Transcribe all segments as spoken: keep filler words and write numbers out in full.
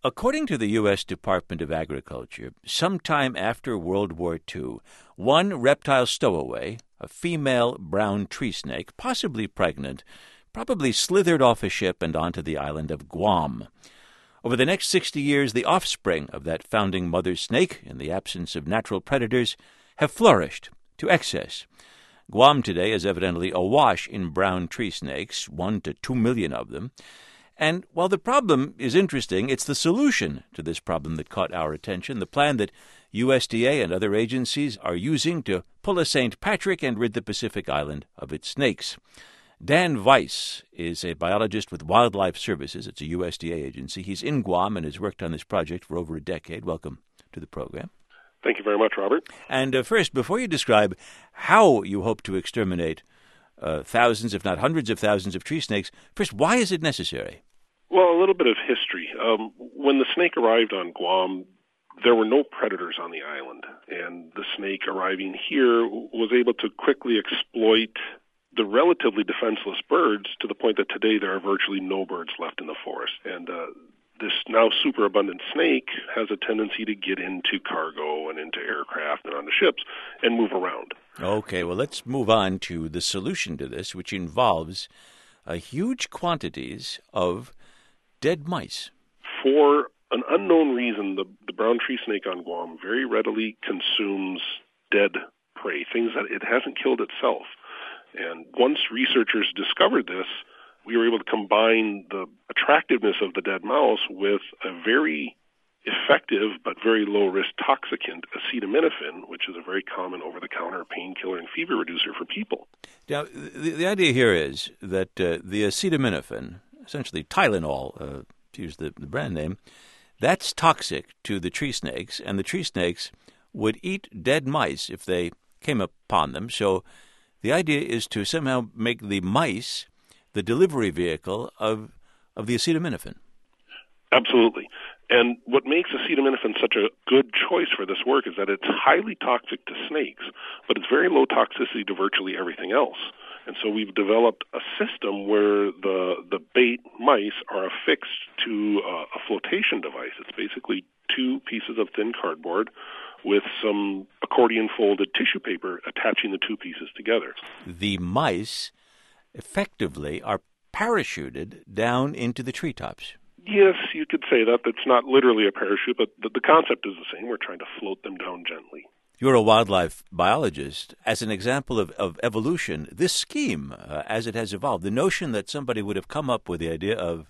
According to the U S Department of Agriculture, sometime after World War Two, one reptile stowaway, a female brown tree snake, possibly pregnant, probably slithered off a ship and onto the island of Guam. Over the next sixty years, the offspring of that founding mother snake, in the absence of natural predators, have flourished to excess. Guam today is evidently awash in brown tree snakes, one to two million of them. And while the problem is interesting, it's the solution to this problem that caught our attention, the plan that U S D A and other agencies are using to pull a Saint Patrick and rid the Pacific Island of its snakes. Dan Weiss is a biologist with Wildlife Services. It's a U S D A agency. He's in Guam and has worked on this project for over a decade. Welcome to the program. Thank you very much, Robert. And uh, first, before you describe how you hope to exterminate uh, thousands, if not hundreds of thousands of tree snakes, first, why is it necessary? Well, a little bit of history. Um, when the snake arrived on Guam, there were no predators on the island, and the snake arriving here was able to quickly exploit the relatively defenseless birds to the point that today there are virtually no birds left in the forest. And uh, this now superabundant snake has a tendency to get into cargo and into aircraft and onto ships and move around. Okay, well, let's move on to the solution to this, which involves uh, huge quantities of dead mice. For an unknown reason, the, the brown tree snake on Guam very readily consumes dead prey, things that it hasn't killed itself. And once researchers discovered this, we were able to combine the attractiveness of the dead mouse with a very effective but very low-risk toxicant, acetaminophen, which is a very common over-the-counter painkiller and fever reducer for people. Now, the, the idea here is that uh, the acetaminophen, essentially Tylenol, uh, to use the, the brand name, that's toxic to the tree snakes, and the tree snakes would eat dead mice if they came upon them. So the idea is to somehow make the mice the delivery vehicle of of the acetaminophen. Absolutely. And what makes acetaminophen such a good choice for this work is that it's highly toxic to snakes, but it's very low toxicity to virtually everything else. And so we've developed a system where the the bait mice are affixed to uh, a flotation device. It's basically two pieces of thin cardboard with some accordion-folded tissue paper attaching the two pieces together. The mice effectively are parachuted down into the treetops. Yes, you could say that. It's not literally a parachute, but the, the concept is the same. We're trying to float them down gently. You're a wildlife biologist. As an example of, of evolution, this scheme, uh, as it has evolved, the notion that somebody would have come up with the idea of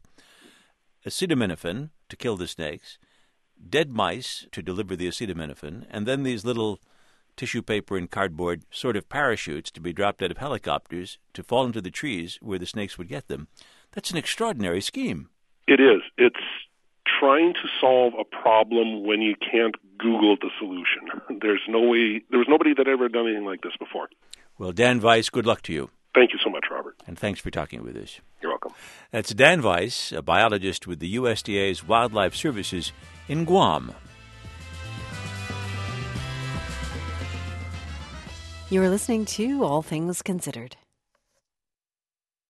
acetaminophen to kill the snakes, dead mice to deliver the acetaminophen, and then these little tissue paper and cardboard sort of parachutes to be dropped out of helicopters to fall into the trees where the snakes would get them. That's an extraordinary scheme. It is. It's trying to solve a problem when you can't Google the solution. There's no way, there was nobody that ever done anything like this before. Well, Dan Weiss, good luck to you. Thank you so much, Robert. And thanks for talking with us. You're welcome. That's Dan Weiss, a biologist with the U S D A's Wildlife Services in Guam. You are listening to All Things Considered.